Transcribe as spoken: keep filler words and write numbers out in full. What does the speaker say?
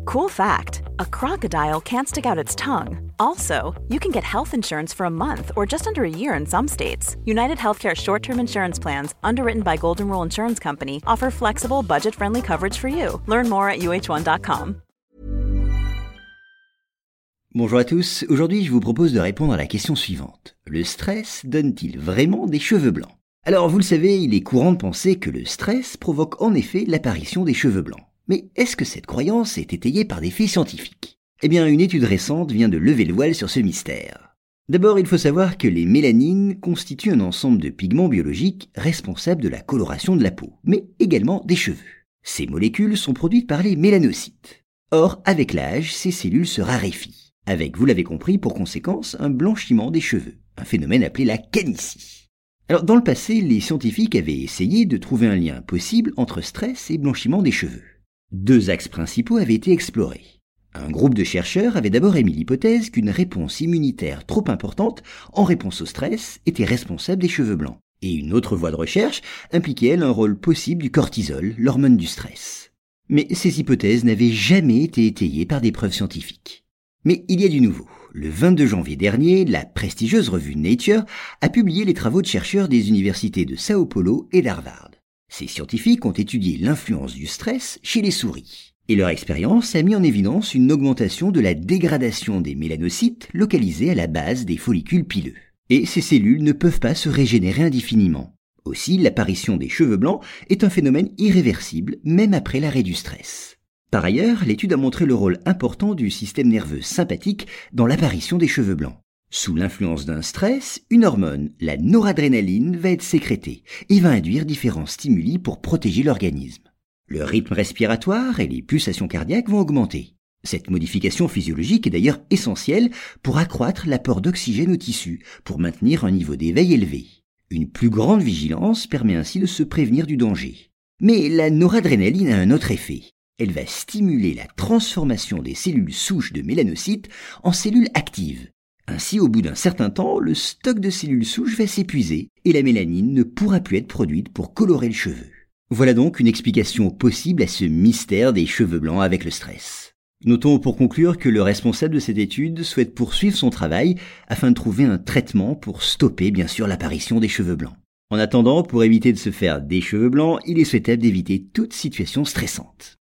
Cool fact, a crocodile can't stick out its tongue. Also, you can get health insurance for a month or just under a year in some states. United Healthcare short-term insurance plans, underwritten by Golden Rule Insurance Company, offer flexible, budget-friendly coverage for you. Learn more at U H one dot com. Bonjour à tous, aujourd'hui je vous propose de répondre à la question suivante. Le stress donne-t-il vraiment des cheveux blancs ? Alors vous le savez, il est courant de penser que le stress provoque en effet l'apparition des cheveux blancs. Mais est-ce que cette croyance est étayée par des faits scientifiques ? Eh bien, une étude récente vient de lever le voile sur ce mystère. D'abord, il faut savoir que les mélanines constituent un ensemble de pigments biologiques responsables de la coloration de la peau, mais également des cheveux. Ces molécules sont produites par les mélanocytes. Or, avec l'âge, ces cellules se raréfient, avec, vous l'avez compris, pour conséquence, un blanchiment des cheveux, un phénomène appelé la calvitie. Alors, dans le passé, les scientifiques avaient essayé de trouver un lien possible entre stress et blanchiment des cheveux. Deux axes principaux avaient été explorés. Un groupe de chercheurs avait d'abord émis l'hypothèse qu'une réponse immunitaire trop importante en réponse au stress était responsable des cheveux blancs. Et une autre voie de recherche impliquait elle un rôle possible du cortisol, l'hormone du stress. Mais ces hypothèses n'avaient jamais été étayées par des preuves scientifiques. Mais il y a du nouveau. Le vingt-deux janvier dernier, la prestigieuse revue Nature a publié les travaux de chercheurs des universités de Sao Paulo et d'Harvard. Ces scientifiques ont étudié l'influence du stress chez les souris. Et leur expérience a mis en évidence une augmentation de la dégradation des mélanocytes localisés à la base des follicules pileux. Et ces cellules ne peuvent pas se régénérer indéfiniment. Aussi, l'apparition des cheveux blancs est un phénomène irréversible, même après l'arrêt du stress. Par ailleurs, l'étude a montré le rôle important du système nerveux sympathique dans l'apparition des cheveux blancs. Sous l'influence d'un stress, une hormone, la noradrénaline, va être sécrétée et va induire différents stimuli pour protéger l'organisme. Le rythme respiratoire et les pulsations cardiaques vont augmenter. Cette modification physiologique est d'ailleurs essentielle pour accroître l'apport d'oxygène aux tissus, pour maintenir un niveau d'éveil élevé. Une plus grande vigilance permet ainsi de se prévenir du danger. Mais la noradrénaline a un autre effet. Elle va stimuler la transformation des cellules souches de mélanocytes en cellules actives. Ainsi, au bout d'un certain temps, le stock de cellules souches va s'épuiser et la mélanine ne pourra plus être produite pour colorer le cheveu. Voilà donc une explication possible à ce mystère des cheveux blancs avec le stress. Notons pour conclure que le responsable de cette étude souhaite poursuivre son travail afin de trouver un traitement pour stopper bien sûr l'apparition des cheveux blancs. En attendant, pour éviter de se faire des cheveux blancs, il est souhaitable d'éviter toute situation stressante.